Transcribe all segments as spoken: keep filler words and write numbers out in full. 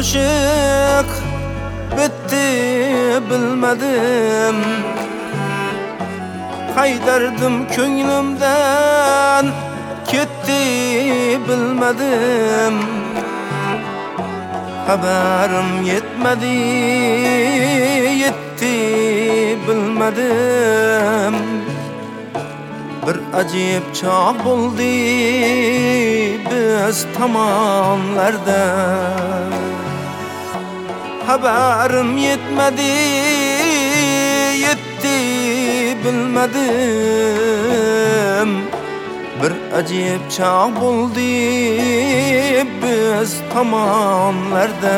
aşık bitti bilmedim. Haydardım könglimden gitti bilmedim. Haberim yetmedi yetti bilmedim. Bir acayip çağ buldu biz tomonlarda. Haberim yetmedi yetti bilmedim. Bir acayip çağ buldu biz tomonlarda.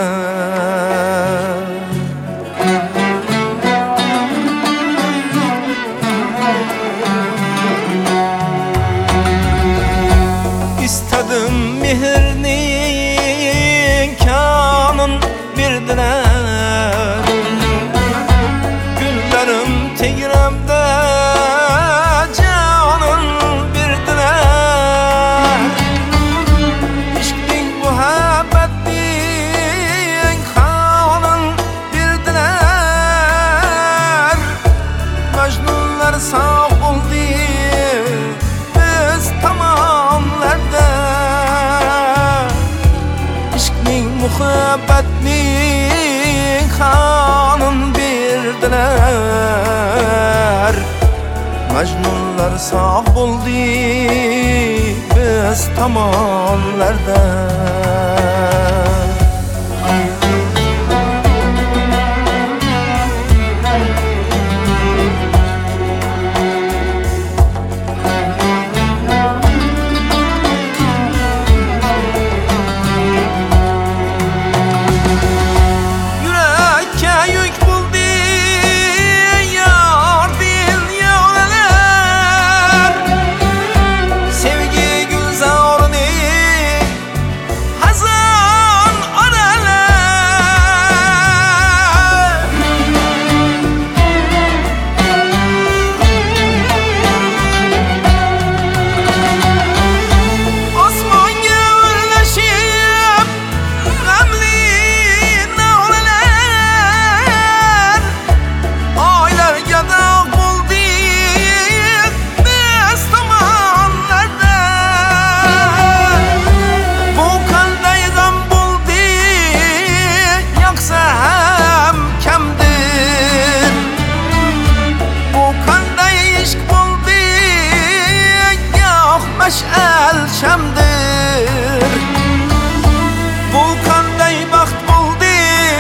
İstedim mehirning kanın birdiler. Günlerim tegremde canın birdiler. İşking muhabbetning kanın birdiler. Mecnunlar sağ oldu biz tomonlarda. Muhabbetning kanın birdiler. Mecnunlar sağ buldu biz tomonlarda. Meş'al şamdir. Bu kanday baxt buldu,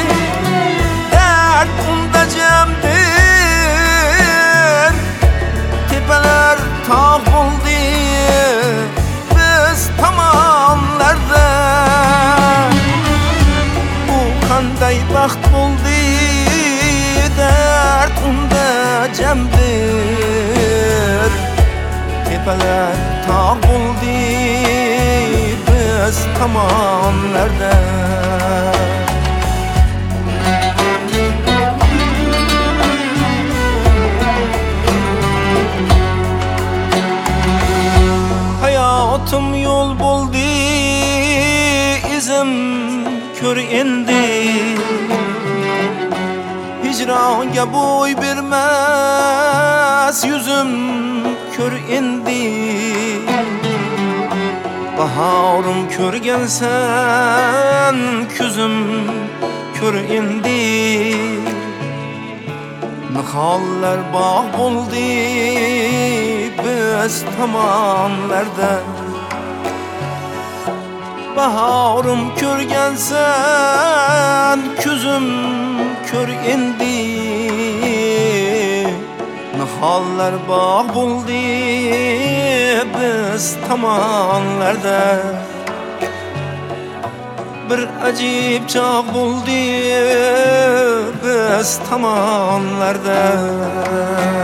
dert unda camdir. Tepeler tağ buldu biz tomonlarda. Bu kanday baxt buldu, dert unda camdir. Tepeler tağ buldu biz tomonlarda. Hayatım yol buldu izim kör endi. Hicranga boy bermez yüzüm kör endi. Baharım körgensen küzüm kör endi. Nihallar bağ buldu biz tomonlarda. Baharım körgensen küzüm kör endi. Nihallar bağ buldu biz tomonlarda. Bir acayip çağ buldu biz tomonlarda.